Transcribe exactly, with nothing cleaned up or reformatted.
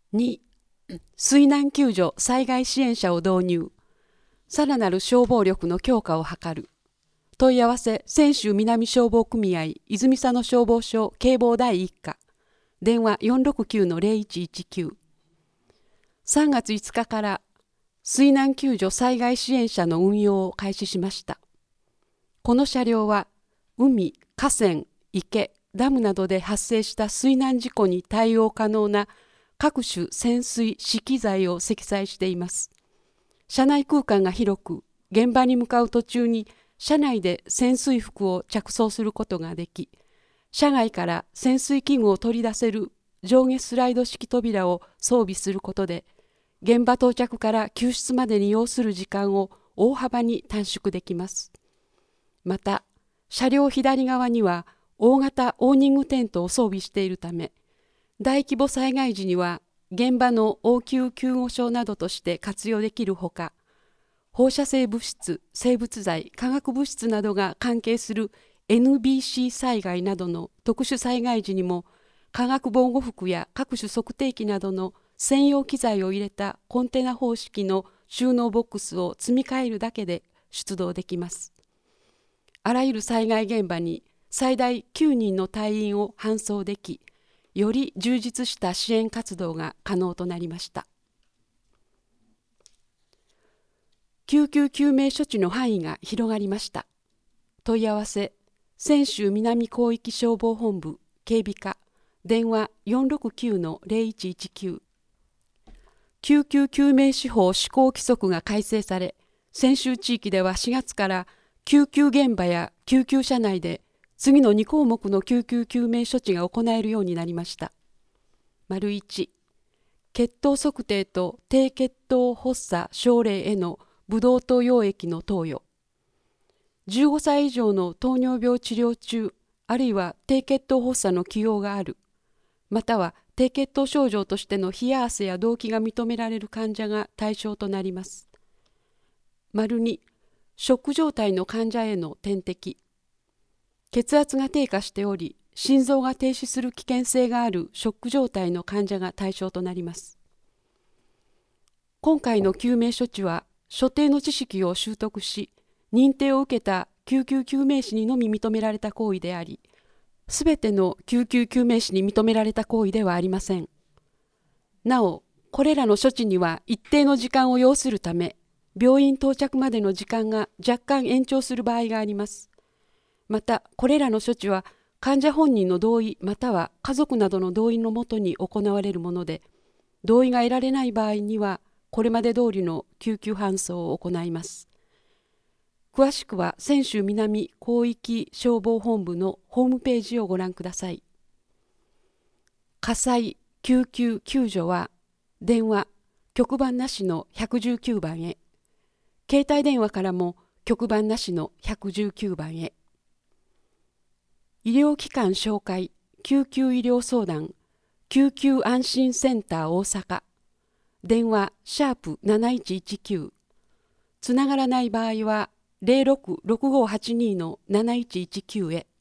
に、水難救助災害支援者を導入。さらなる消防力の強化を図る。問い合わせ泉州南消防組合泉佐野消防署警防第一課。電話 よんろくきゅうのゼロいちいちきゅう。さんがついつかから水難救助災害支援車の運用を開始しました。この車両は海、河川、池、ダムなどで発生した水難事故に対応可能な各種潜水資機材を積載しています。車内空間が広く、現場に向かう途中に車内で潜水服を着装することができ、車外から潜水器具を取り出せる上下スライド式扉を装備することで、現場到着から救出までに要する時間を大幅に短縮できます。また、車両左側には大型オーニングテントを装備しているため、大規模災害時には現場の応急救護所などとして活用できるほか、放射性物質、生物剤、化学物質などが関係する エヌビーシー 災害などの特殊災害時にも、化学防護服や各種測定器などの専用機材を入れたコンテナ方式の収納ボックスを積み替えるだけで出動できます。あらゆる災害現場に最大きゅうにんの隊員を搬送でき、より充実した支援活動が可能となりました。救急救命処置の範囲が広がりました。問い合わせ泉州南広域消防本部警備課電話 よんろくきゅうのゼロいちいちきゅう。救急救命士法施行規則が改正され、泉州地域ではしがつから救急現場や救急車内で次のに項目の救急救命処置が行えるようになりました。丸いち、血糖測定と低血糖発作症例へのブドウ糖溶液の投与。じゅうごさい以上の糖尿病治療中、あるいは低血糖発作の既往がある、または低血糖症状としての冷や汗や動悸が認められる患者が対象となります。丸に、ショック状態の患者への点滴。血圧が低下しており、心臓が停止する危険性があるショック状態の患者が対象となります。今回の救命処置は、所定の知識を習得し、認定を受けた救急救命士にのみ認められた行為であり、すべての救急救命士に認められた行為ではありません。なお、これらの処置には一定の時間を要するため、病院到着までの時間が若干延長する場合があります。また、これらの処置は患者本人の同意または家族などの同意のもとに行われるもので、同意が得られない場合には、これまで通りの救急搬送を行います。詳しくは泉州南広域消防本部のホームページをご覧ください。火災、救急、救助は電話、局番なしのいちいちきゅうばんへ、携帯電話からも局番なしのいちいちきゅうばんへ。医療機関紹介、救急医療相談、救急安心センター大阪、電話シャープなないちいちきゅう、つながらない場合はゼロろくろくごはちにのなないちいちきゅうへ。